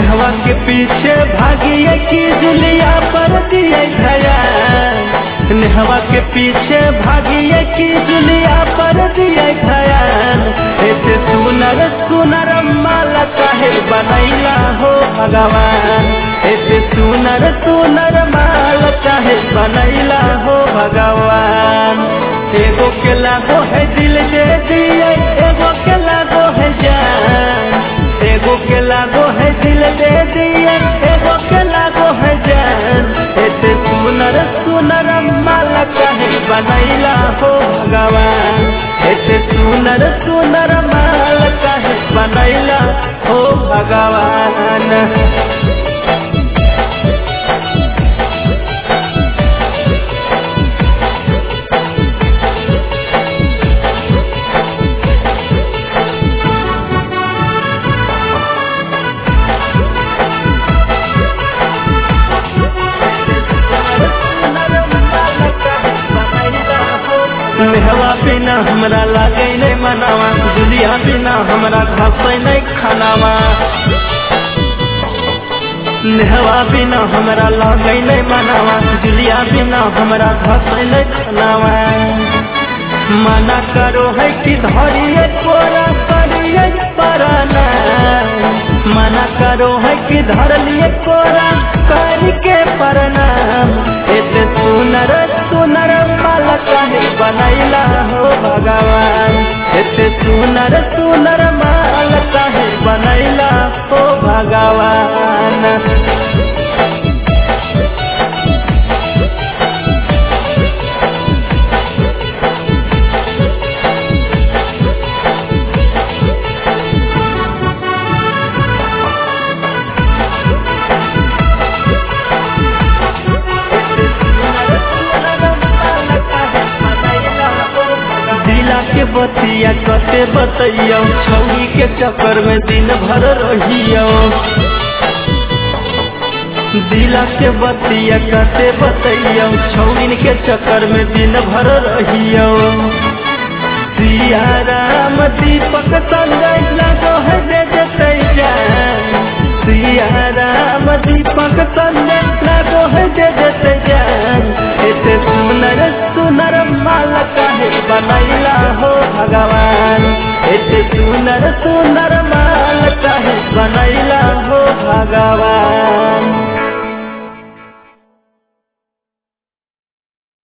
नेहवा के पीछे भागिए की जुलिया पर दिए ध्यान, नेहवा के पीछे भागिए की जुलिया पर दिए ध्यान। ऐसे सुनर सुनर माला काहे बनैला हो भगवान, ऐसे सुनर सुनर माला काहे बनैला हो भगवान। एगो के लागो है दिल दे दिए, एगो के लागो है जान, एगो के लागो है दिल दे दिए, एगो के लागो है जान। ऐसे सुनर सुनर माला काहे बनैला हो भगवान, ऐसे सुनर सुनर माला काहे बनैला हो भगवान। नेहवा बिना हमरा लागे नहीं मनावा, जुलिया बिना हमरा खासे नहीं खानावा। नेहवा बिना हमरा लागे नहीं मनावा, जुलिया बिना हमरा खासे नहीं खानावा। मना करो है कि धरिए कोरा करिए पराना, मना करो है कि धर लिए कोरा करके प्रणाम। ऐसे सुनर सुनर माला काहे बनैला हो भगवान, ऐसे सुनर सुनर माला काहे बनैला हो भगवान। के बतिया कते बतैयो, छौरी के चक्कर में दिन भर रहियो। दिला के बतिया कते बतैयो, छौरी के चक्कर में दिन भर रहियो। सिया राम दीपक संजय लगो है दे देते जान, सिया राम दीपक संजय लगो है दे देते जान। ऐसे सुनर सुनर माला काहे बनैला हो भगवान, ऐसे सुनर सुनर माला काहे बनैला हो भगवान।